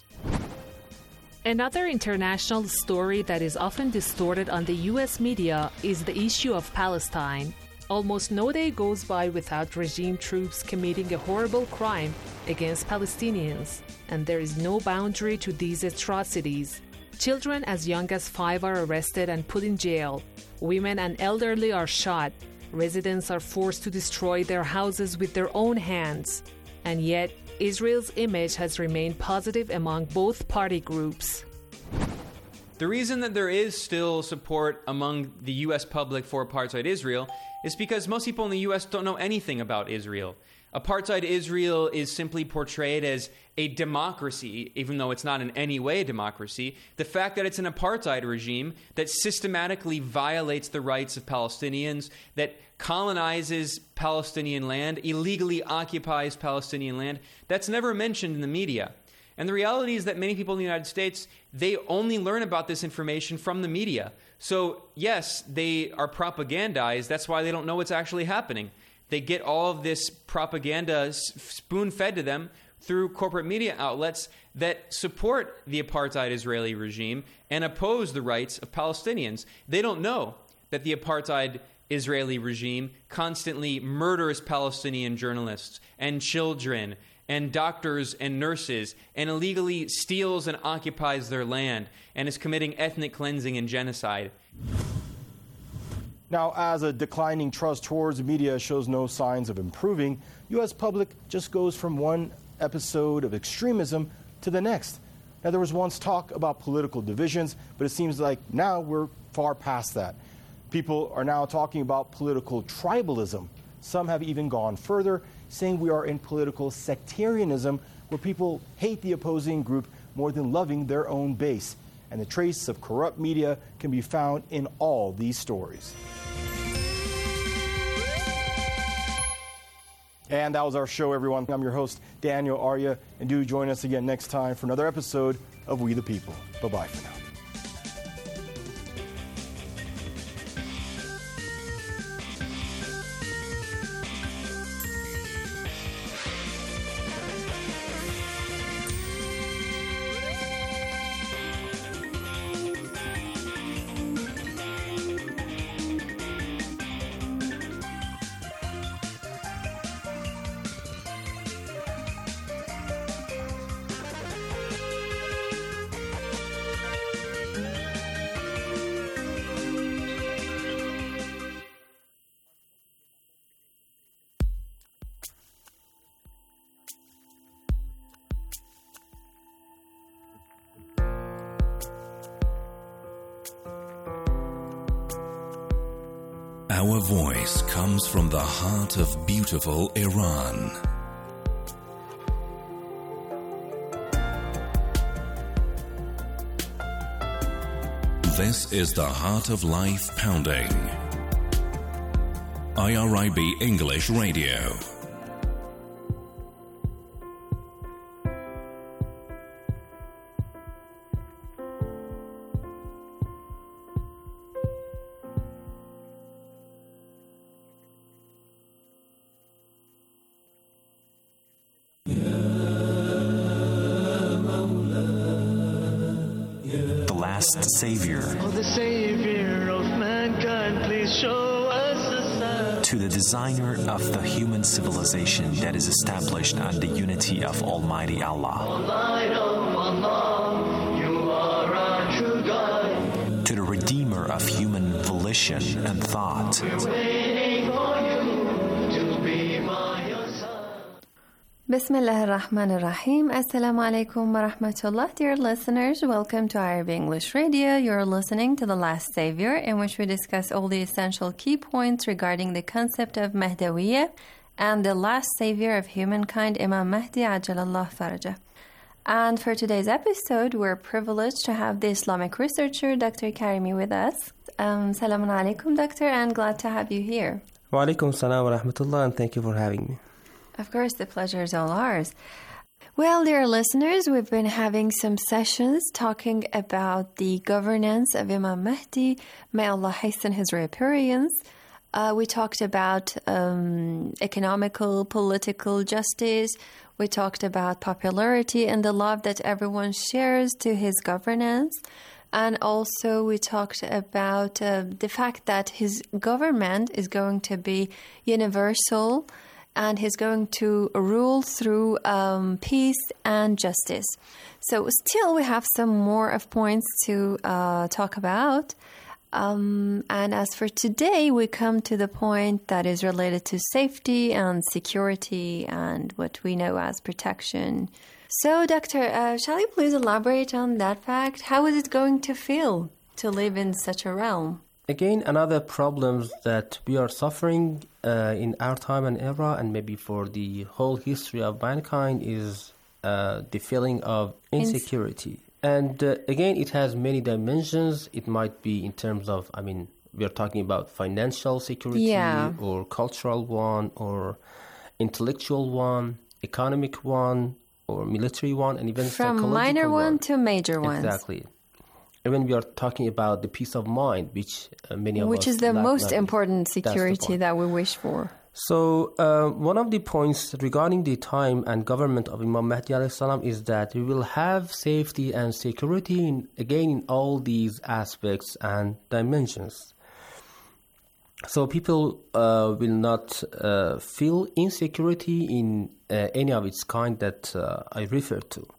Another international story that is often distorted on the U.S. media is the issue of Palestine. Almost no day goes by without regime troops committing a horrible crime against Palestinians, and there is no boundary to these atrocities. Children as young as 5 are arrested and put in jail. Women and elderly are shot. Residents are forced to destroy their houses with their own hands. And yet, Israel's image has remained positive among both party groups. The reason that there is still support among the U.S. public for apartheid Israel is because most people in the U.S. don't know anything about Israel. Apartheid Israel is simply portrayed as a democracy, even though it's not in any way a democracy. The fact that it's an apartheid regime that systematically violates the rights of Palestinians, that colonizes Palestinian land, illegally occupies Palestinian land, that's never mentioned in the media. And the reality is that many people in the United States, they only learn about this information from the media. So, yes, they are propagandized. That's why they don't know what's actually happening. They get all of this propaganda spoon-fed to them through corporate media outlets that support the apartheid Israeli regime and oppose the rights of Palestinians. They don't know that the apartheid Israeli regime constantly murders Palestinian journalists and children and doctors and nurses, and illegally steals and occupies their land, and is committing ethnic cleansing and genocide. Now, as a declining trust towards the media shows no signs of improving, U.S. public just goes from one episode of extremism to the next. Now, there was once talk about political divisions, but it seems like now we're far past that. People are now talking about political tribalism. Some have even gone further, saying we are in political sectarianism, where people hate the opposing group more than loving their own base. And the trace of corrupt media can be found in all these stories. And that was our show, everyone. I'm your host, Daniel Arya, and do join us again next time for another episode of We the People. Bye-bye for now. Our voice comes from the heart of beautiful Iran. This is the Heart of Life Pounding. IRIB English Radio. Savior. Oh, the Savior of mankind, please show us a sign. To the designer of the human civilization that is established on the unity of Almighty Allah. O light of Allah, you are our true guide. To the redeemer of human volition and thought. We're waiting for you to be by your side. Bismillah ar-Rahman ar-Rahim. Assalamu alaikum wa rahmatullah. Dear listeners, welcome to Arabic English Radio. You're listening to The Last Savior, in which we discuss all the essential key points regarding the concept of Mahdawiyya and the last savior of humankind, Imam Mahdi Ajalallah Farajah. And for today's episode, we're privileged to have the Islamic researcher, Dr. Karimi, with us. Salamun alaikum, Doctor, and glad to have you here. Wa alaikum salam wa rahmatullah, and thank you for having me. Of course, the pleasure is all ours. Well, dear listeners, we've been having some sessions talking about the governance of Imam Mahdi. May Allah hasten his reappearance. We talked about economical, political justice. We talked about popularity and the love that everyone shares to his governance. And also we talked about the fact that his government is going to be universal and he's going to rule through peace and justice. So still we have some more of points to talk about. And as for today, we come to the point that is related to safety and security and what we know as protection. So, Doctor, shall you please elaborate on that fact? How is it going to feel to live in such a realm? Again, another problem that we are suffering in our time and era, and maybe for the whole history of mankind, is the feeling of insecurity. And again, it has many dimensions. It might be in terms of, we are talking about financial security or cultural one or intellectual one, economic one or military one, and even from minor one to major ones. Exactly. Even we are talking about the peace of mind, which many of us which is the most not important security that we wish for. So one of the points regarding the time and government of Imam Mahdi alayhi salam is that we will have safety and security in all these aspects and dimensions. So people will not feel insecurity in any of its kind that I refer to.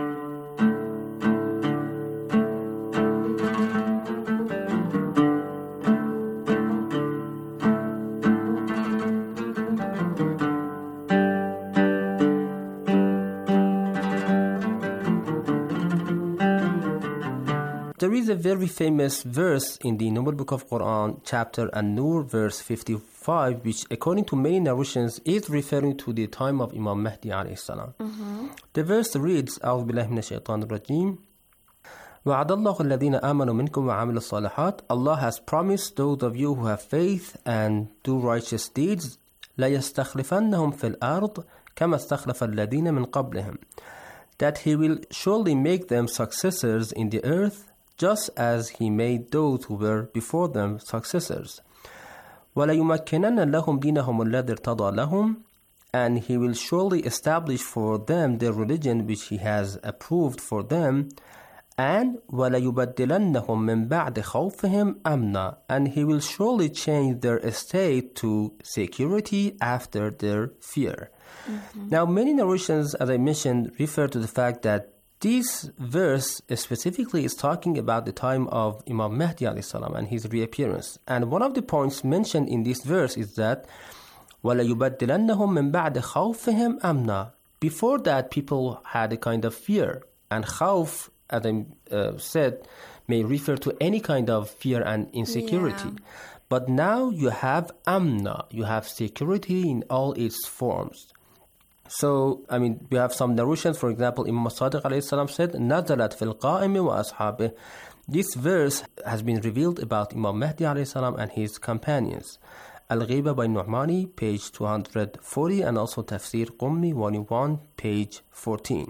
There is a very famous verse in the Noble Book of Quran, chapter An-Nur, verse 55, which according to many narrations is referring to the time of Imam Mahdi alayhi salam. The verse reads, أعوذ بالله من الشيطان الرجيم وعد الله الذين آمنوا منكم وعملوا الصالحات. Allah has promised those of you who have faith and do righteous deeds لا يستخلفنهم في الأرض كما استخلف الذين من قبلهم, that He will surely make them successors in the earth, just as He made those who were before them successors. وَلَيُمَكِّنَنَّ لَهُمْ دِينَهُمُ الَّذِي ارْتَضَى لَهُمْ, and He will surely establish for them their religion which He has approved for them. And وَلَيُبَدِّلَنَّهُمْ مِنْ بَعْدِ خَوْفِهِمْ أَمْنًا, and He will surely change their state to security after their fear. Now, many narrations, as I mentioned, refer to the fact that this verse specifically is talking about the time of Imam Mahdi alayhi salam and his reappearance. And one of the points mentioned in this verse is that وَلَيُبَدِّلَنَّهُمْ مِنْ بَعْدِ خَوْفِهِمْ أَمْنًا. Before that, people had a kind of fear. And khawf, as I said, may refer to any kind of fear and insecurity. But now you have amna, you have security in all its forms. So, we have some narrations. For example, Imam Sadiq alayhi salam said, نَزَلَتْ فِي الْقَائِمِ وَأَصْحَابِهِ. This verse has been revealed about Imam Mahdi alayhi salam and his companions. Al-Ghiba by Nu'mani, page 240, and also Tafsir Qummi, volume 1, page 14.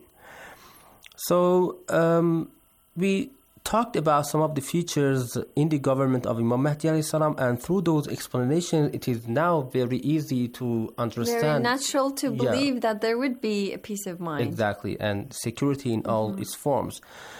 So, we talked about some of the features in the government of Imam Mahdi alayhi salam, and through those explanations, it is now very easy to understand. Very natural to believe that there would be a peace of mind. Exactly, and security in all its forms.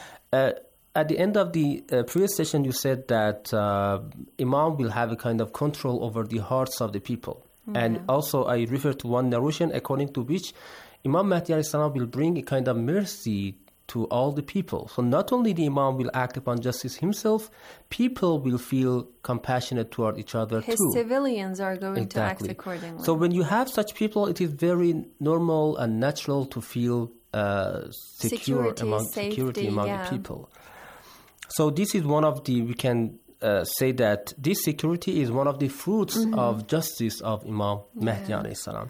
At the end of the previous session, you said that Imam will have a kind of control over the hearts of the people. And also, I refer to one narration according to which Imam Mahdi alayhi salam will bring a kind of mercy to all the people. So not only the Imam will act upon justice himself, people will feel compassionate toward each other too. His civilians are going to act accordingly. So when you have such people, it is very normal and natural to feel security among the people. So this is one of the, we can say that this security is one of the fruits of justice of Imam Mahdi alayhi salam.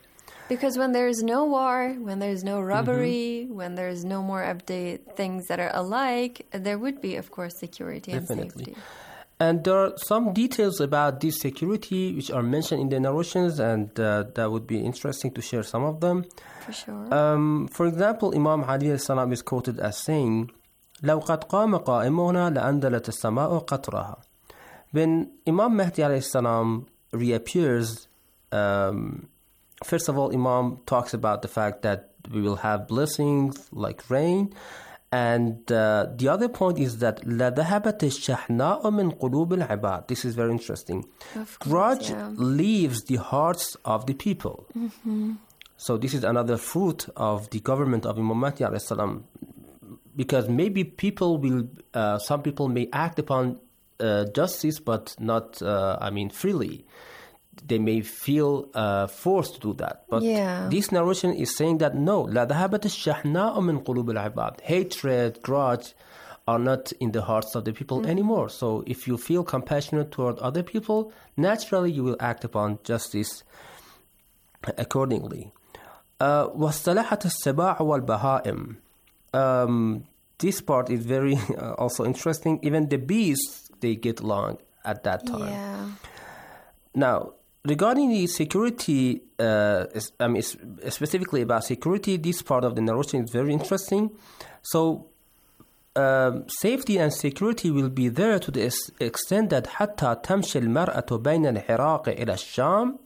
Because when there is no war, when there is no robbery, when there is no more update things that are alike, there would be, of course, security and safety. And there are some details about this security which are mentioned in the narrations, and that would be interesting to share some of them. For sure. For example, Imam Ali al-Salam is quoted as saying, لو قد قام قائمنا لأنزلت السماء قطرها. When Imam Mahdi al-Salam reappears, first of all, Imam talks about the fact that we will have blessings like rain. And the other point is that لَذَهَبَتِ الشَّحْنَاءُ مِنْ قُلُوبِ الْعِبَادِ. This is very interesting. Grudge leaves the hearts of the people. So this is another fruit of the government of Imam Mahdi alayhi salam. Because maybe people will, some people may act upon justice, but not, freely. They may feel forced to do that. But this narration is saying that no, لَذَهَبَتِ الشَّحْنَاءُ مِنْ قُلُوبِ الْعِبَادِ. Hatred, grudge are not in the hearts of the people anymore. So if you feel compassionate toward other people, naturally you will act upon justice accordingly. وَاصْطَلَحَتِ السَّبَاعُ وَالْبَهَائِمِ. This part is very also interesting. Even the beasts, they get along at that time. Now, regarding the security, specifically about security, this part of the narration is very interesting. So, safety and security will be there to the extent that حتى تمشي المرأة بين العراق إلى الشام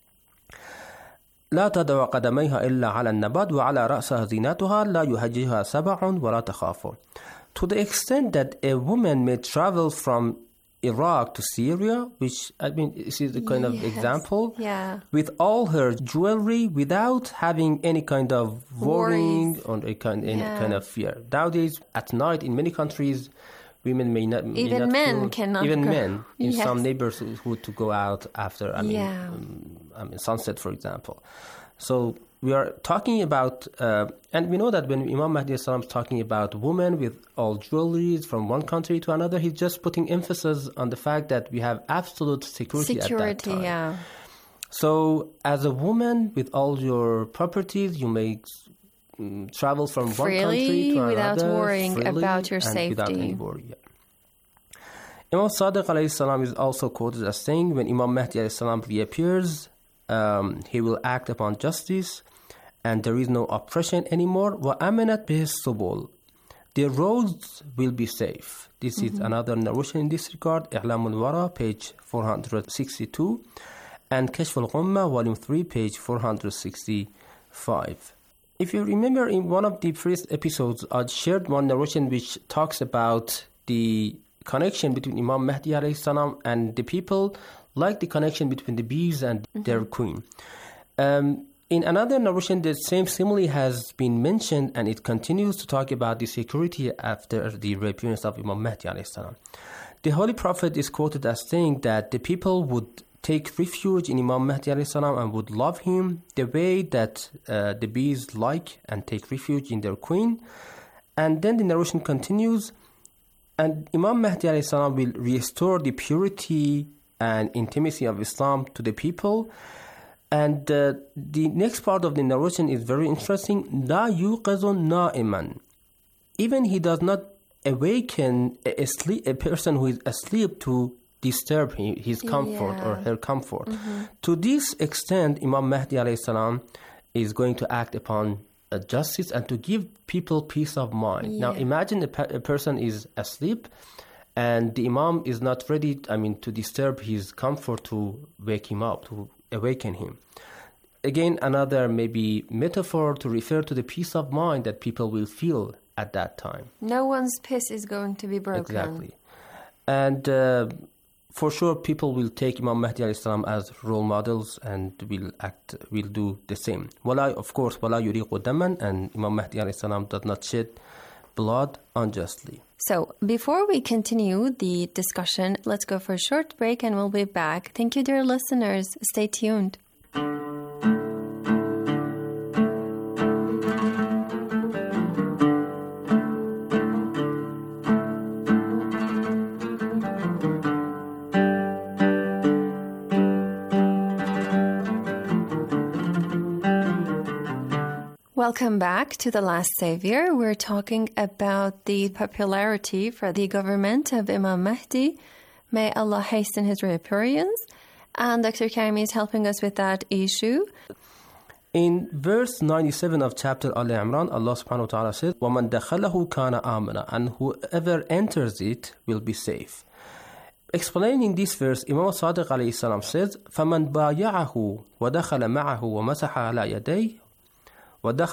لا تضع قدميها إلا على النبات وعلى رأسها زينتها لا يهجها سبع ولا تخاف. To the extent that a woman may travel from Iraq to Syria, which this is the kind of example, with all her jewelry without having any kind of worrying or any kind of fear. Nowadays, at night, in many countries, women may not even men cannot even go. Men in some neighborhood to go out after sunset, for example. So we are talking about, and we know that when Imam Mahdi is talking about women with all jewelries from one country to another, he's just putting emphasis on the fact that we have absolute security at that time. So as a woman with all your properties, you may travel from one country to another without worrying about your safety. Without any worry. Imam Sadiq alayhi salam is also quoted as saying, when Imam Mahdi alayhi salam reappears, he will act upon justice and there is no oppression anymore. وَأَمَنَتْ بِهِ السُّبُلُ. The roads will be safe. This is another narration in this regard. إعلام الورى, page 462, and Kashf al-Ghumma, volume 3, page 465. If you remember, in one of the first episodes, I shared one narration which talks about the connection between Imam Mahdi alayhi salam and the people, like the connection between the bees and their queen. In another narration, the same simile has been mentioned, and it continues to talk about the security after the reappearance of Imam Mahdi alayhi salam. The Holy Prophet is quoted as saying that the people would take refuge in Imam Mahdi alayhi salam and would love him the way that the bees like and take refuge in their queen. And then the narration continues, and Imam Mahdi alayhi salam will restore the purity and intimacy of Islam to the people. And the next part of the narration is very interesting. لا يوقظ نائما. Even he does not awaken a person who is asleep to disturb his comfort or her comfort. To this extent, Imam Mahdi alayhi salam is going to act upon justice and to give people peace of mind. Now imagine a person is asleep and the Imam is not ready, to disturb his comfort to wake him up, to awaken him. Again, another maybe metaphor to refer to the peace of mind that people will feel at that time. No one's peace is going to be broken. Exactly. And for sure, people will take Imam Mahdi alayhi salam as role models and will do the same. Of course, وَلَا يُرِيقُ دَمًا, and Imam Mahdi alayhi salam does not shed blood unjustly. So, before we continue the discussion, let's go for a short break and we'll be back. Thank you, dear listeners. Stay tuned. Welcome back to The Last Savior. We're talking about the popularity for the government of Imam Mahdi. May Allah hasten his reappearance. And Dr. Karimi is helping us with that issue. In verse 97 of chapter Al-Imran, Allah subhanahu wa ta'ala says, وَمَنْ دَخَلَهُ كَانَ آمَنًا, and whoever enters it will be safe. Explaining this verse, Imam Sadiq alayhi salam says, فَمَنْ بَايَعَهُ وَدَخَلَ مَعَهُ وَمَسَحَ عَلَى يَدَيْهِ وَدَخَلَ